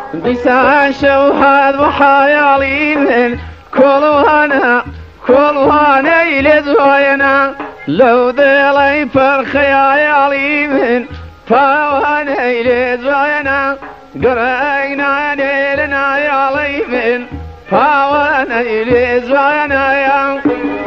بيسان شوهاد وحيالي من كل وانا يلزوينا لو ذلي فرخيالي من فوانا يلزوينا قرأينا ليلنا يالي من فوانا يلزوينا يا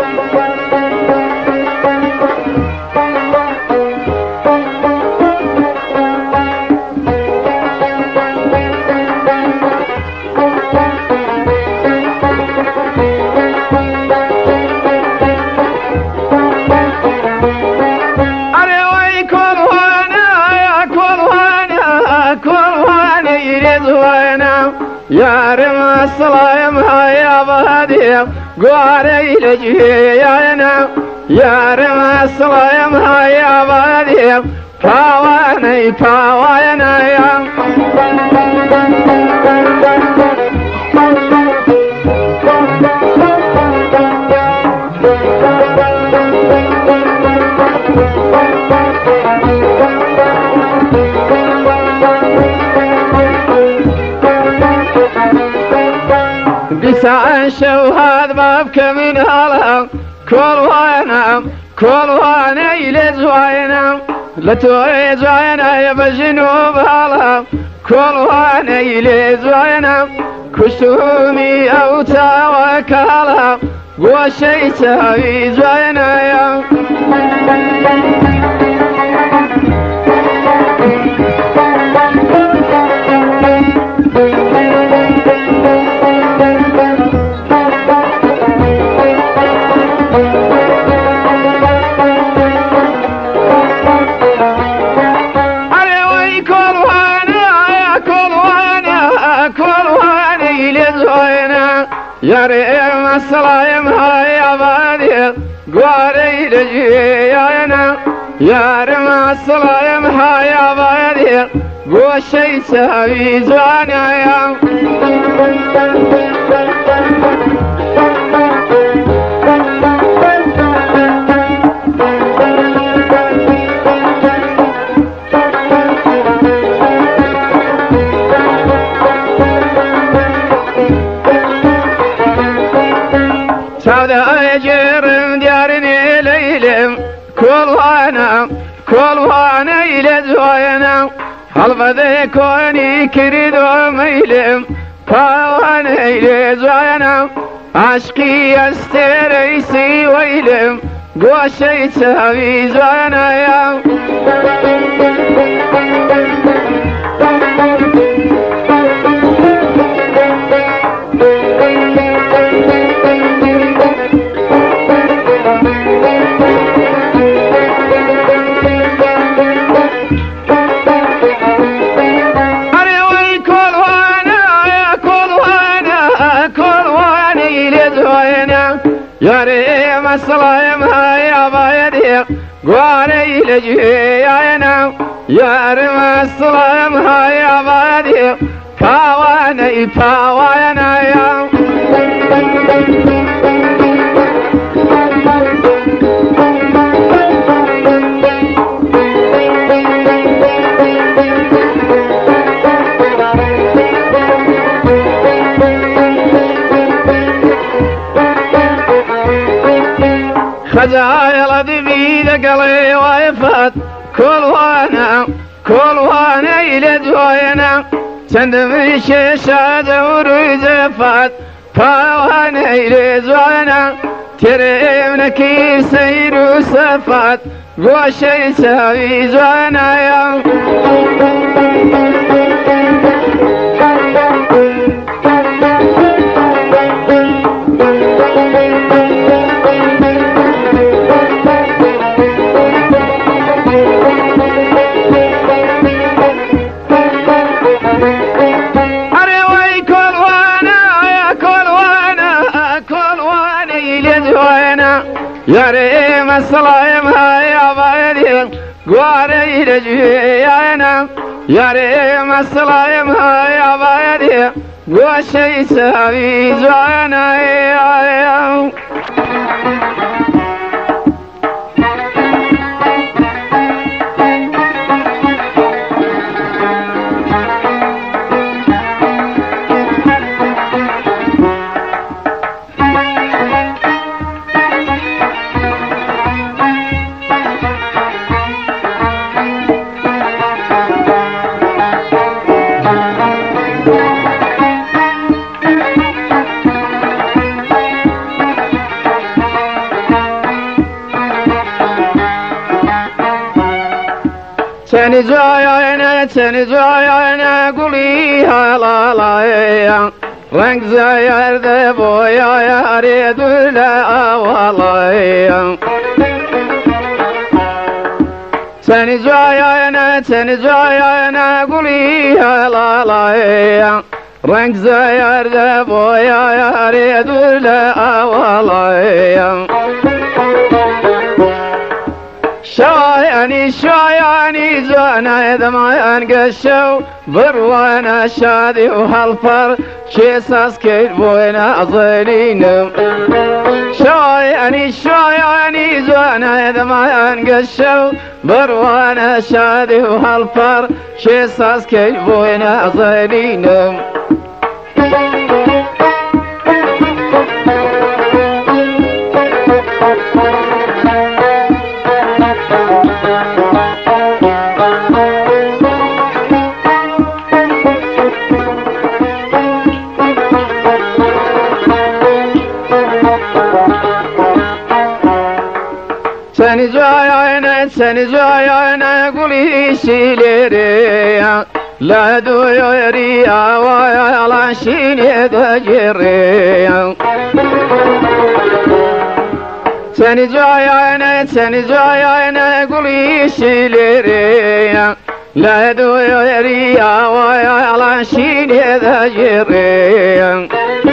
يا رم السلام يا بهدي قاري لجيانا يا رم السلام يا بهدي فاوانا يا بيسان شوهاد بابك من هلا كل وانا يلزوينا لتويزوينا يا بجنوب هلا كل وانا يلزوينا كشومي او تاوكالا وشيتا يزوينا يا يا ريم السلام يا بادي قاري لجيانا يا ريم السلام يا بادي وشي سوي زوانا يا أجر ديارني ليلم كل وانا يلزوينا هالبذي كوني كريد وميلم فوانا يلزوينا عشقي استريسي ويلم قوشي تهوي زوينا يا يا ريم السلام يا بادي قاري لجيانا يا ريم السلام يا بادي فاوانا يا خزايل دبيد قلي ويفات كل وانا يلدوينا سندم شاشة دور زفات فوانا يلدوينا تريمنك يسير سفات وشي سوي زوانا يا يا ريم السلام يا بادي قاري لجيانا يا ريم السلام يا بادي وشي سوي زوانا يا Seni zayana guli halalaya renk zayerde boya yare düle avalaya Seni zayana guli halalaya renk zayerde boya yare düle avalaya شایانی زنای دمان گشو بروانا شادی و هالفر چه ساز کرد بوینا ظلینم شایانی زنای دمان گشو بروانا شادی و هالفر چه ساز کرد بوینا ظلینم Seni zayana guli sileri La duyuri avaya la şine de geri Seni zayana guli sileri La duyuri avaya la şine de geri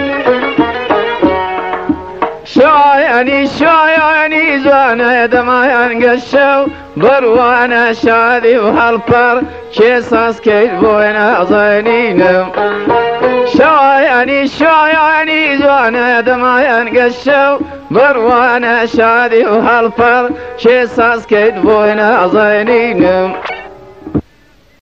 شایانی زنای دمان گشو بروانا شادی و هالپر چه ساز کرد بوینا ظلینم شایانی زنای دمان گشو بروانا شادی و هالپر چه ساز کرد بوینا ظلینم